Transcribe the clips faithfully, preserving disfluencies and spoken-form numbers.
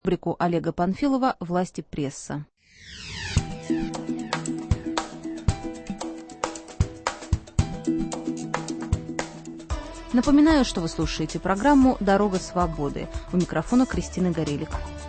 Рубрику Олега Панфилова «Власть и пресса». Напоминаю, что вы слушаете программу «Дорога свободы». У микрофона Кристина Горелик.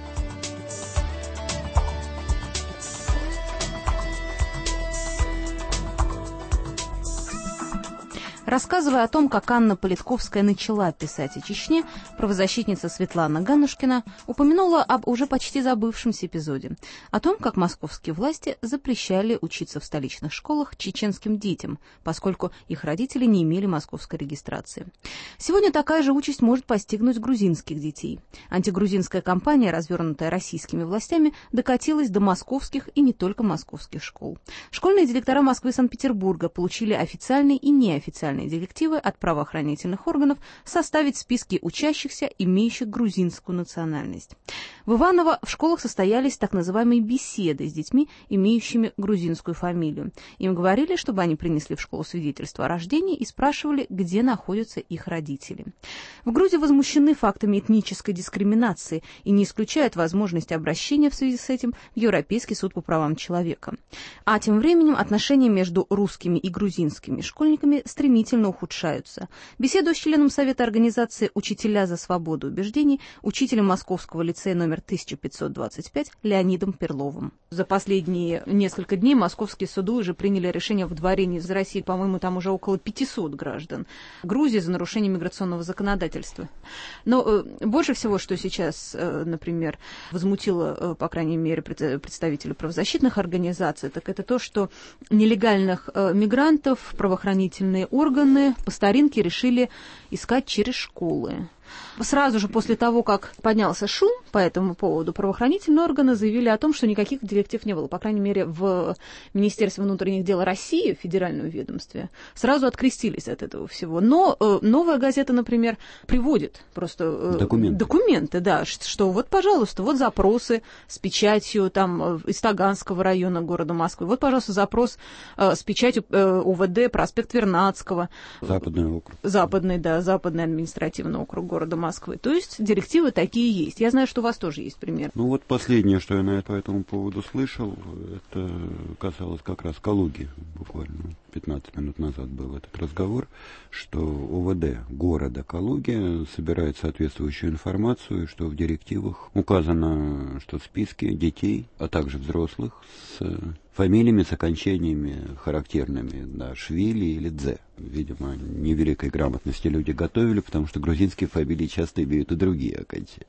Рассказывая о том, как Анна Политковская начала писать о Чечне, правозащитница Светлана Ганушкина упомянула об уже почти забывшемся эпизоде. О том, как московские власти запрещали учиться в столичных школах чеченским детям, поскольку их родители не имели московской регистрации. Сегодня такая же участь может постигнуть грузинских детей. Антигрузинская кампания, развернутая российскими властями, докатилась до московских и не только московских школ. Школьные директора Москвы и Санкт-Петербурга получили официальные и неофициальные директивы от правоохранительных органов составить списки учащихся, имеющих грузинскую национальность. В Иваново в школах состоялись так называемые беседы с детьми, имеющими грузинскую фамилию. Им говорили, чтобы они принесли в школу свидетельство о рождении и спрашивали, где находятся их родители. В Грузии возмущены фактами этнической дискриминации и не исключают возможности обращения в связи с этим в Европейский суд по правам человека. А тем временем отношения между русскими и грузинскими школьниками стремительно ухудшаются. Беседую с членом Совета организации «Учителя за свободу убеждений», учителем Московского лицея номер тысяча пятьсот двадцать пять Леонидом Перловым. За последние несколько дней московские суды уже приняли решение о выдворении из России, по-моему, там уже около пятисот граждан Грузии за нарушение миграционного законодательства. Но э, больше всего, что сейчас, э, например, возмутило, э, по крайней мере, представителей правозащитных организаций, так это то, что нелегальных э, мигрантов правоохранительные органы по старинке решили искать через школы. Сразу же после того, как поднялся шум по этому поводу, правоохранительные органы заявили о том, что никаких директив не было. По крайней мере, в Министерстве внутренних дел России, в федеральном ведомстве, сразу открестились от этого всего. Но э, «Новая газета», например, приводит просто э, документы. документы, да, что вот, пожалуйста, вот запросы с печатью там, из Таганского района города Москвы, вот, пожалуйста, запрос э, с печатью э, УВД, проспект Вернадского. Западный округ. Западный, да, Западный административный округ города Москвы. То есть директивы такие есть. Я знаю, что у вас тоже есть пример. Ну вот последнее, что я на это, по этому поводу слышал, это касалось как раз Калуги. Буквально пятнадцать минут назад был этот разговор, что УВД города Калуги собирает соответствующую информацию, что в директивах указано, что списки детей, а также взрослых с фамилиями, с окончаниями характерными, да, Швили или Дзе. Видимо, невеликой грамотности люди готовили, потому что грузинские фамилии часто имеют и другие окончания.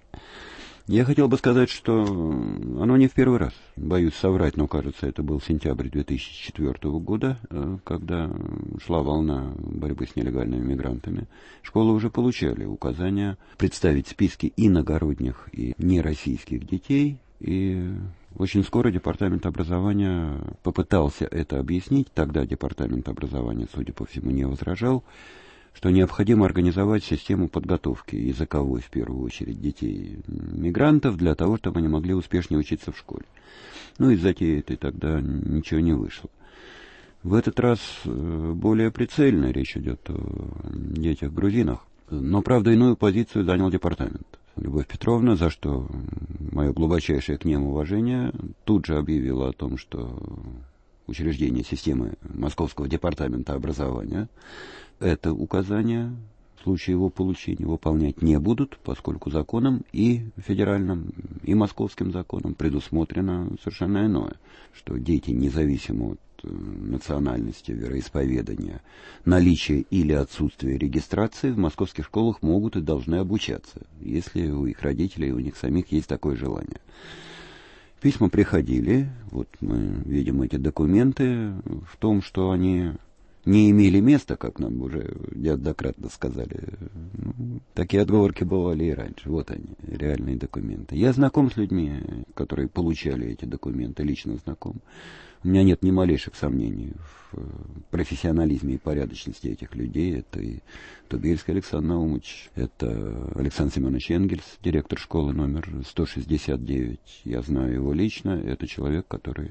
Я хотел бы сказать, что оно не в первый раз. Боюсь соврать, но, кажется, это был сентябрь две тысячи четвёртого года, когда шла волна борьбы с нелегальными мигрантами. Школы уже получали указания представить списки иногородних и нероссийских детей, и очень скоро департамент образования попытался это объяснить. Тогда департамент образования, судя по всему, не возражал, что необходимо организовать систему подготовки языковой, в первую очередь, детей-мигрантов, для того, чтобы они могли успешнее учиться в школе. Ну, из затеи этой тогда ничего не вышло. В этот раз более прицельно речь идет о детях-грузинах, но, правда, иную позицию занял департамент. Любовь Петровна, за что мое глубочайшее к ним уважение, тут же объявила о том, что учреждение системы Московского департамента образования это указание в случае его получения выполнять не будут, поскольку законом и федеральным, и московским законом предусмотрено совершенно иное, что дети, независимо от национальности, вероисповедания, наличия или отсутствия регистрации в московских школах могут и должны обучаться, если у их родителей, у них самих есть такое желание. Письма приходили, вот мы видим эти документы, в том, что они не имели места, как нам уже неоднократно сказали. Ну, такие отговорки бывали и раньше. Вот они, реальные документы. Я знаком с людьми, которые получали эти документы, лично знаком. У меня нет ни малейших сомнений в профессионализме и порядочности этих людей. Это и Тубельский Александр Наумович, это Александр Семенович Энгельс, директор школы номер сто шестьдесят девять. Я знаю его лично. Это человек, который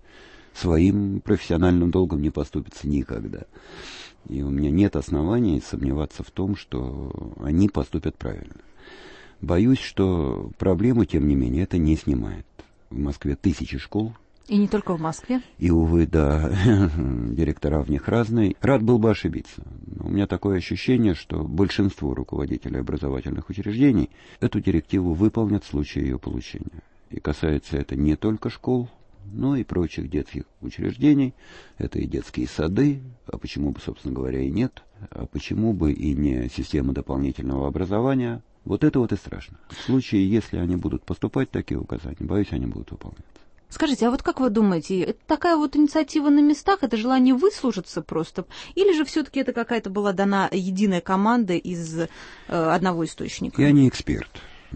своим профессиональным долгом не поступится никогда. И у меня нет оснований сомневаться в том, что они поступят правильно. Боюсь, что проблему, тем не менее, это не снимает. В Москве тысячи школ. И не только в Москве. И, увы, да, директора в них разные. Рад был бы ошибиться. Но у меня такое ощущение, что большинство руководителей образовательных учреждений эту директиву выполнят в случае ее получения. И касается это не только школ, но и прочих детских учреждений. Это и детские сады, а почему бы, собственно говоря, и нет. А почему бы и не система дополнительного образования. Вот это вот и страшно. В случае, если они будут поступать такие указания, боюсь, они будут выполняться. Скажите, а вот как вы думаете, это такая вот инициатива на местах, это желание выслужиться просто? Или же все-таки это какая-то была дана единая команда из э, одного источника? Я не эксперт,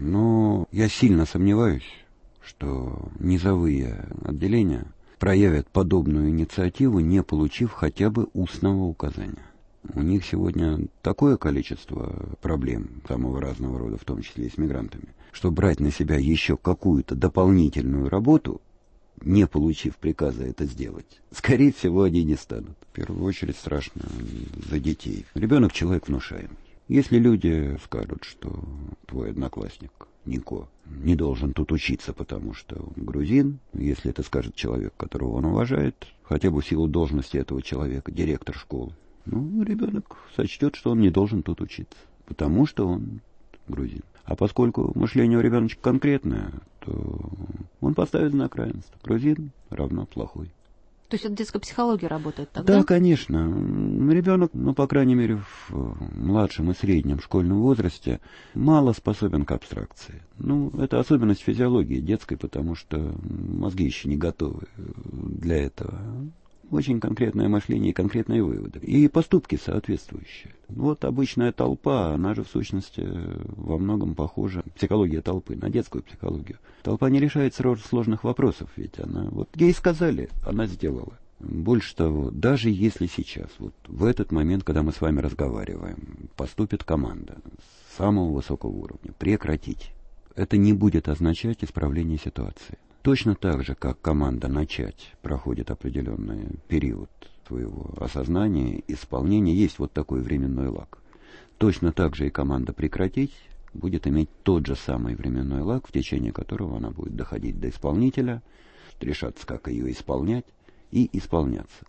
но я сильно сомневаюсь, что низовые отделения проявят подобную инициативу, не получив хотя бы устного указания. У них сегодня такое количество проблем самого разного рода, в том числе и с мигрантами, что брать на себя еще какую-то дополнительную работу, не получив приказа это сделать, скорее всего, они не станут. В первую очередь страшно за детей. Ребенок — человек внушаемый. Если люди скажут, что твой одноклассник Нико не должен тут учиться, потому что он грузин, если это скажет человек, которого он уважает, хотя бы в силу должности этого человека, директор школы, ну, ребенок сочтет, что он не должен тут учиться, потому что он грузин. А поскольку мышление у ребеночка конкретное, то он поставит знак равенства. Грузин равно плохой. То есть это детская психология работает тогда? Да, конечно. Ребенок, ну, по крайней мере, в младшем и среднем школьном возрасте мало способен к абстракции. Ну, это особенность физиологии детской, потому что мозги еще не готовы для этого. Очень конкретное мышление и конкретные выводы. И поступки соответствующие. Вот обычная толпа, она же в сущности во многом похожа, психология толпы, на детскую психологию. Толпа не решает сложных вопросов, ведь она, вот ей сказали, она сделала. Больше того, даже если сейчас, вот в этот момент, когда мы с вами разговариваем, поступит команда самого высокого уровня, прекратить, это не будет означать исправление ситуации. Точно так же, как команда «начать» проходит определенный период своего осознания, исполнения, есть вот такой временной лаг. Точно так же и команда «прекратить» будет иметь тот же самый временной лаг, в течение которого она будет доходить до исполнителя, решаться, как ее исполнять, и исполняться.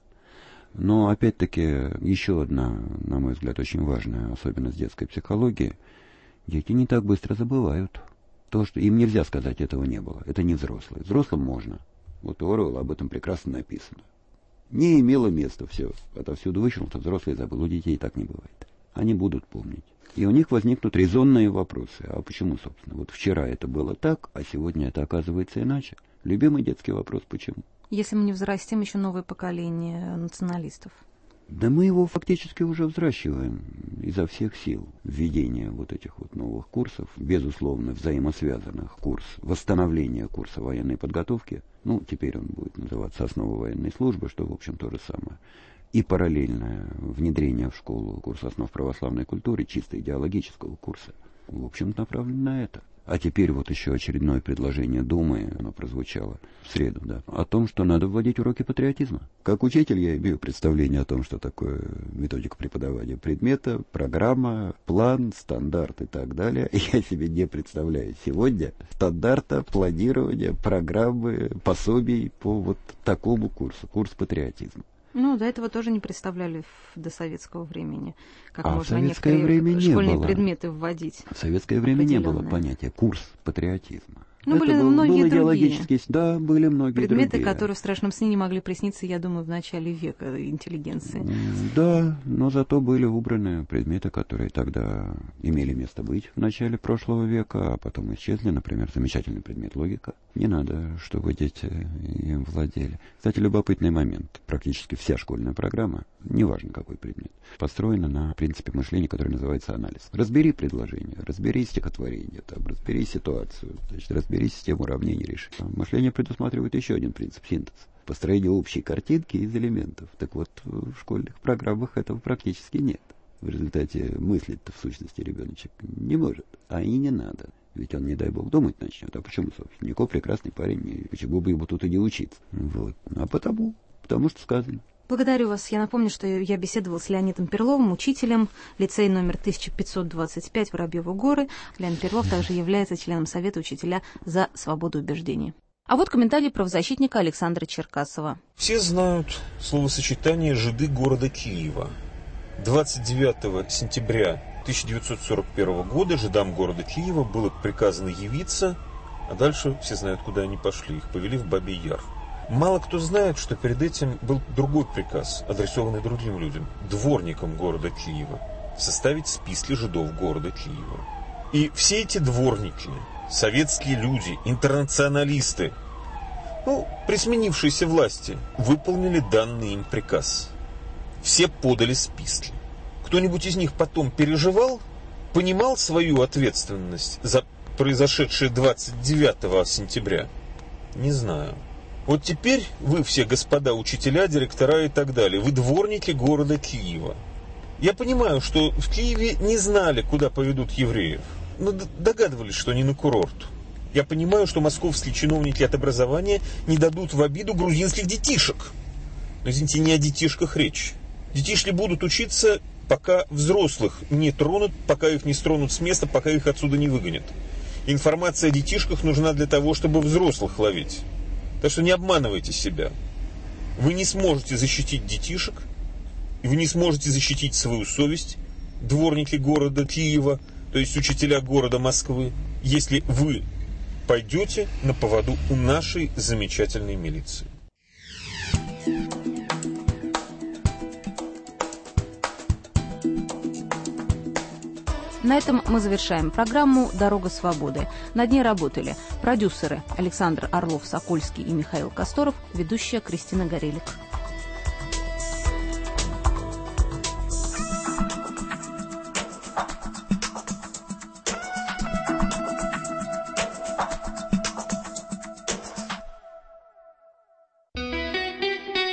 Но, опять-таки, еще одна, на мой взгляд, очень важная особенность детской психологии. Дети не так быстро забывают. То, что им нельзя сказать, этого не было. Это не взрослые. Взрослым можно. Вот у Оруэлла об этом прекрасно написано. Не имело места все. Отовсюду вычеркнуто, взрослые забыл. У детей так не бывает. Они будут помнить. И у них возникнут резонные вопросы. А почему, собственно? Вот вчера это было так, а сегодня это оказывается иначе. Любимый детский вопрос: почему? Если мы не взрастим еще новое поколение националистов. Да мы его фактически уже взращиваем изо всех сил. Введение вот этих вот новых курсов, безусловно, взаимосвязанных, курс восстановления курса военной подготовки, ну, теперь он будет называться «Основы военной службы», что, в общем, то же самое, и параллельное внедрение в школу курса основ православной культуры, чисто идеологического курса, в общем, направлено на это. А теперь вот еще очередное предложение Думы, оно прозвучало в среду, да, о том, что надо вводить уроки патриотизма. Как учитель я имею представление о том, что такое методика преподавания предмета, программа, план, стандарт и так далее. Я себе не представляю сегодня стандарта, планирования, программы, пособий по вот такому курсу, курс патриотизма. Ну, до этого тоже не представляли в досоветского времени, как а можно в советское некоторые время школьные не было. предметы вводить. В советское время не было понятия «курс патриотизма». Ну, это были был, многие был другие да, были многие предметы, другие. которые в страшном сне не могли присниться, я думаю, в начале века интеллигенции. Да, но зато были убраны предметы, которые тогда имели место быть в начале прошлого века, а потом исчезли. Например, замечательный предмет логика. Не надо, чтобы дети им владели. Кстати, любопытный момент. Практически вся школьная программа, неважно какой предмет, построена на принципе мышления, который называется анализ. Разбери предложение, разбери стихотворение, там, разбери ситуацию, значит, разбери систему уравнений, реши. Мышление предусматривает еще один принцип — синтез. Построение общей картинки из элементов. Так вот, в школьных программах этого практически нет. В результате мыслить-то в сущности ребеночек не может, а и не надо. Ведь он, не дай бог, думать начнет. А почему, собственно? Нико прекрасный парень, и почему бы ему тут и не учиться? Вот. А потому, потому что сказано. Благодарю вас. Я напомню, что я беседовала с Леонидом Перловым, учителем, лицей номер тысяча пятьсот двадцать пять, Воробьевы горы. Леонид Перлов также является членом Совета учителя за свободу убеждений. А вот комментарий правозащитника Александра Черкасова. Все знают словосочетание «жиды города Киева». двадцать девятого сентября тысяча девятьсот сорок первого года жидам города Киева было приказано явиться, а дальше все знают, куда они пошли. Их повели в Бабий Яр. Мало кто знает, что перед этим был другой приказ, адресованный другим людям, дворникам города Киева, составить списки жидов города Киева. И все эти дворники, советские люди, интернационалисты, ну, при сменившейся власти, выполнили данный им приказ. Все подали списки. Кто-нибудь из них потом переживал, понимал свою ответственность за произошедшее двадцать девятого сентября? Не знаю. Вот теперь вы все, господа учителя, директора и так далее, вы дворники города Киева. Я понимаю, что в Киеве не знали, куда поведут евреев, но догадывались, что не на курорт. Я понимаю, что московские чиновники от образования не дадут в обиду грузинских детишек. Но, извините, не о детишках речь. Детишки будут учиться, пока взрослых не тронут, пока их не стронут с места, пока их отсюда не выгонят. Информация о детишках нужна для того, чтобы взрослых ловить. Так что не обманывайте себя. Вы не сможете защитить детишек, и вы не сможете защитить свою совесть, дворники города Киева, то есть учителя города Москвы, если вы пойдете на поводу у нашей замечательной милиции. На этом мы завершаем программу «Дорога свободы». Над ней работали продюсеры Александр Орлов-Сокольский и Михаил Косторов, ведущая Кристина Горелик.